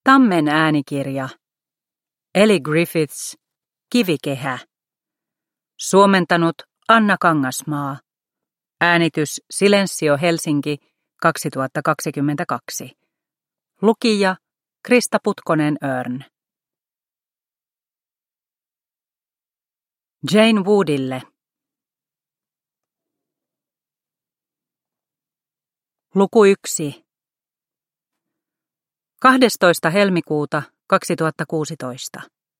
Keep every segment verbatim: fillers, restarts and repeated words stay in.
Tammen äänikirja. Eli Griffiths. Kivikehä. Suomentanut Anna Kangasmaa. Äänitys Silensio Helsinki kaksituhattakaksikymmentäkaksi. Lukija Krista Putkonen-Örn. Jane Woodille. Luku yksi. kahdestoista helmikuuta kaksituhattakuusitoista.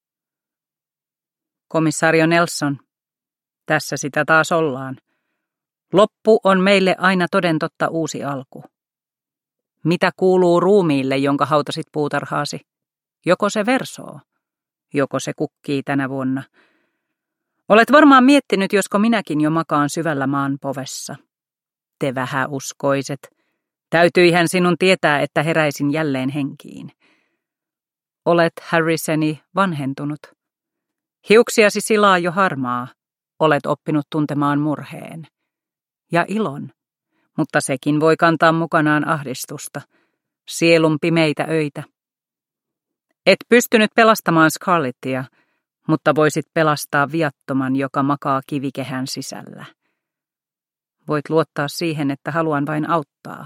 Komisario Nelson. Tässä sitä taas ollaan. Loppu on meille aina toden totta uusi alku. Mitä kuuluu ruumiille, jonka hautasit puutarhaasi? Joko se versoo? Joko se kukkii tänä vuonna? Olet varmaan miettinyt, josko minäkin jo makaan syvällä maan povessa. Te vähäuskoiset. Täytyihän sinun tietää, että heräisin jälleen henkiin. Olet, Harrisoni, vanhentunut. Hiuksiasi silaa jo harmaa. Olet oppinut tuntemaan murheen. Ja ilon. Mutta sekin voi kantaa mukanaan ahdistusta. Sielun pimeitä öitä. Et pystynyt pelastamaan Scarlettia, mutta voisit pelastaa viattoman, joka makaa kivikehän sisällä. Voit luottaa siihen, että haluan vain auttaa.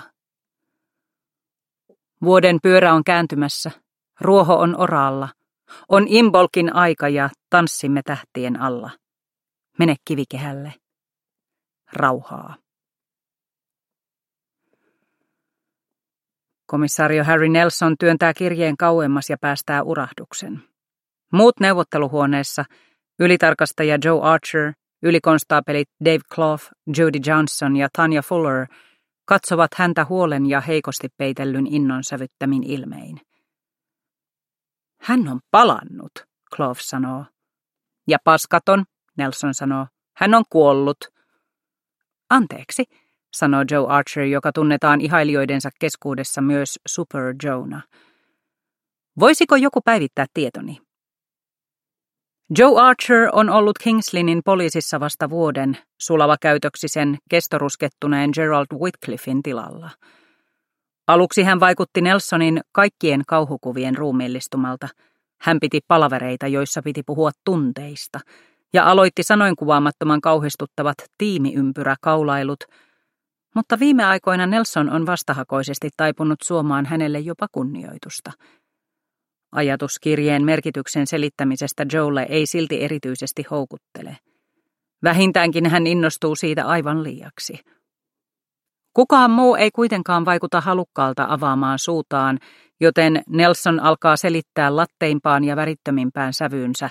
Vuoden pyörä on kääntymässä. Ruoho on oraalla. On Imbolkin aika ja tanssimme tähtien alla. Mene kivikehälle. Rauhaa. Komisario Harry Nelson työntää kirjeen kauemmas ja päästää urahduksen. Muut neuvotteluhuoneessa, ylitarkastaja Joe Archer, ylikonstaapelit Dave Clough, Judy Johnson ja Tanya Fuller katsovat häntä huolen ja heikosti peitellyn innon sävyttämin ilmein. Hän on palannut, Clough sanoo. Ja paskaton, Nelson sanoo. Hän on kuollut. Anteeksi, sanoo Joe Archer, joka tunnetaan ihailijoidensa keskuudessa myös Super Joena. Voisiko joku päivittää tietoni? Joe Archer on ollut Kingslynin poliisissa vasta vuoden, sulavakäytöksisen, kestoruskettuneen Gerald Whitcliffin tilalla. Aluksi hän vaikutti Nelsonin kaikkien kauhukuvien ruumiillistumalta. Hän piti palavereita, joissa piti puhua tunteista, ja aloitti sanoin kuvaamattoman kauhistuttavat tiimiympyräkaulailut, mutta viime aikoina Nelson on vastahakoisesti taipunut suomaan hänelle jopa kunnioitusta. Ajatus kirjeen merkityksen selittämisestä Joelle ei silti erityisesti houkuttele. Vähintäänkin hän innostuu siitä aivan liiaksi. Kukaan muu ei kuitenkaan vaikuta halukkaalta avaamaan suutaan, joten Nelson alkaa selittää latteimpaan ja värittömimpään sävyynsä.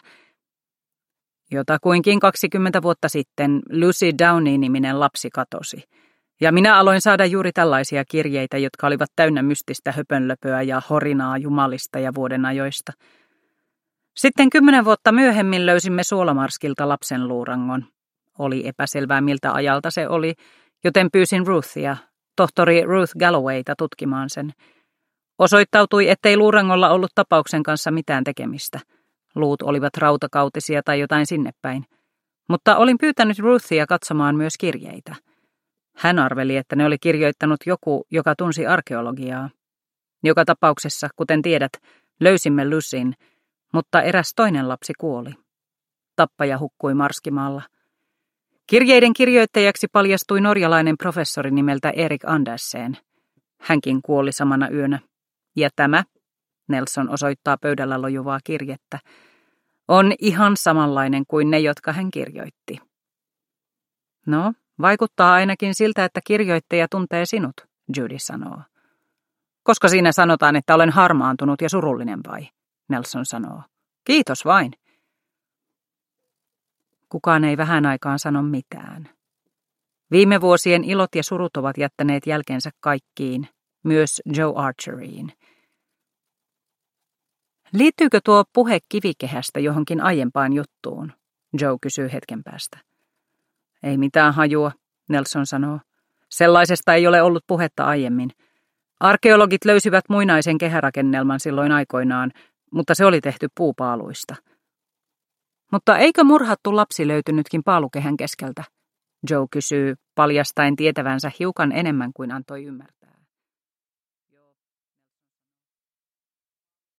Jotakuinkin kaksikymmentä vuotta sitten Lucy Downey-niminen lapsi katosi. Ja minä aloin saada juuri tällaisia kirjeitä, jotka olivat täynnä mystistä höpönlöpöä ja horinaa jumalista ja vuodenajoista. Sitten kymmenen vuotta myöhemmin löysimme Suolamarskilta lapsen luurangon. Oli epäselvää, miltä ajalta se oli, joten pyysin Ruthia, tohtori Ruth Gallowayta, tutkimaan sen. Osoittautui, ettei luurangolla ollut tapauksen kanssa mitään tekemistä. Luut olivat rautakautisia tai jotain sinne päin. Mutta olin pyytänyt Ruthia katsomaan myös kirjeitä. Hän arveli, että ne oli kirjoittanut joku, joka tunsi arkeologiaa. Joka tapauksessa, kuten tiedät, löysimme Lucyn, mutta eräs toinen lapsi kuoli. Tappaja hukkui Marskimaalla. Kirjeiden kirjoittajaksi paljastui norjalainen professori nimeltä Erik Andersen. Hänkin kuoli samana yönä. Ja tämä, Nelson osoittaa pöydällä lojuvaa kirjettä, on ihan samanlainen kuin ne, jotka hän kirjoitti. No, vaikuttaa ainakin siltä, että kirjoittaja tuntee sinut, Judy sanoo. Koska siinä sanotaan, että olen harmaantunut ja surullinen vai, Nelson sanoo. Kiitos vain. Kukaan ei vähän aikaan sano mitään. Viime vuosien ilot ja surut ovat jättäneet jälkensä kaikkiin, myös Joe Archeriin. Liittyykö tuo puhe kivikehästä johonkin aiempaan juttuun? Joe kysyy hetken päästä. Ei mitään hajua, Nelson sanoo. Sellaisesta ei ole ollut puhetta aiemmin. Arkeologit löysivät muinaisen kehärakennelman silloin aikoinaan, mutta se oli tehty puupaaluista. Mutta eikö murhattu lapsi löytynytkin paalukehän keskeltä? Joe kysyy, paljastaen tietävänsä hiukan enemmän kuin antoi ymmärtää.